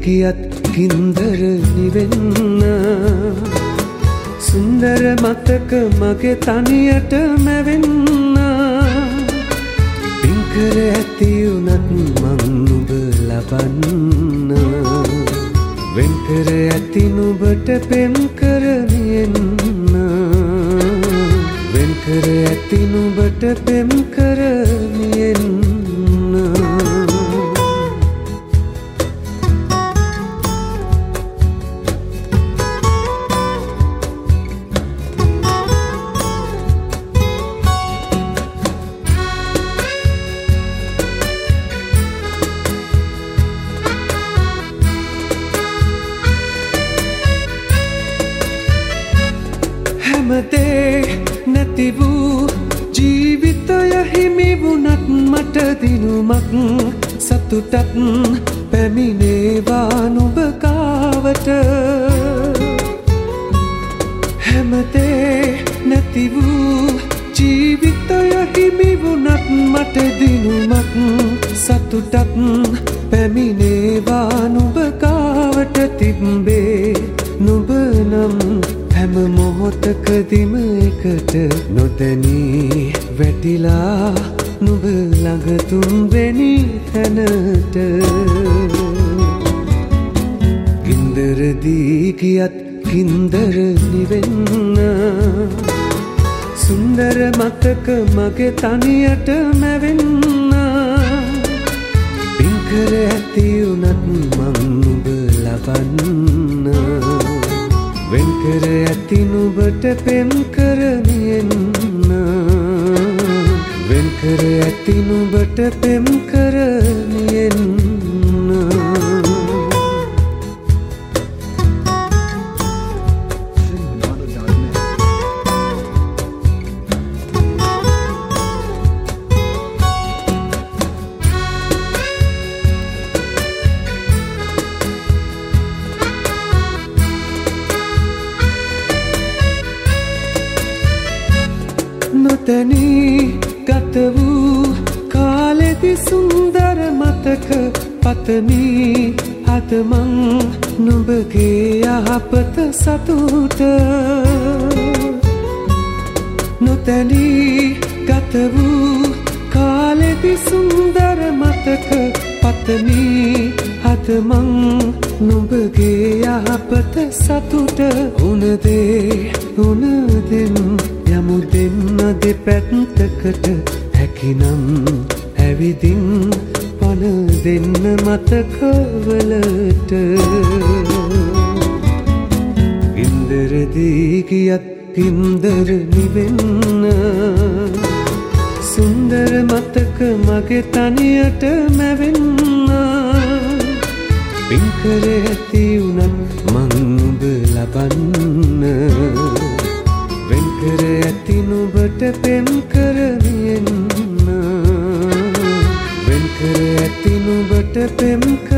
ගියත් ගින්දර නිවෙන්න සුන්දර මතක මගේ තනියට මැවෙන්න පින්කර ඇති උනත් මං නුඹ ලබන්න වෙන්කර ඇති නුඹට පෙම් කරමියෙන්න වෙන්කර ඇති නුඹට පෙම් කරමියෙන්න හැමදේ නැති වූ ජීවිතය හිමි වුණත් මට දිනුමක් සතුටක් පැමිණේවා නුඹ කාවට හැමදේ නැති වූ ජීවිතය හිමි වුණත් මට දිනුමක් සතුටක් පැමිණේවා නුඹ කාවට තිබ්බේ නුඹ නම් හැම මොහොතකදීම එකට නොදැනී වැටිලා නුඹ ළඟ තුන්වෙනි තැනට ගින්දරදී ගියත් ගින්දර නිවෙන්න සුන්දර මතක මගේ තනියට මැවෙන්න පින්කර ඇති උනත් මං නුඹ ලබන්න වෙන්කර ඇති නුඹට පෙම් කරමියෙන්න වෙන්කර ඇති නුඹට පෙම් කරමියෙන්න නොතැනී ගත වූ කාලෙදි සුන්දර මතක පතමී අද මං නුඹගේ යහපත සතුට නොතැනී ගත වූ කාලෙදි සුන්දර මතක පතමී අද මං නුඹගේ යහපත සතුට උනදේ උනදෙන් යමු දෙන්න දෙපැත්තකට හැකිනම් ඇවිදින් පණ දෙන්න මතකවලට ගින්දරදී ගියත් ගින්දර නිවෙන්න සුන්දර මතක මගේ තනියට මැවෙන්න පින්කර ඇති උනත් මං නුඹ ලබන්න වෙන්කර ඇති නුඹට පෙම් කරමියෙන්න වෙන්කර ඇති නුඹට පෙම්